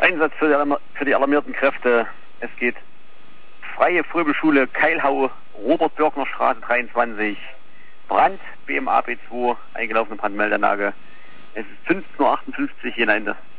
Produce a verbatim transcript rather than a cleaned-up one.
Einsatz für die, für die alarmierten Kräfte. Es geht Freie Fröbelschule Keilhau, Robert-Börkner-Straße dreiundzwanzig, Brand, B M A B zwei, eingelaufene Brandmeldeanlage. Es ist fünfzehn Uhr achtundfünfzig, hier Ende.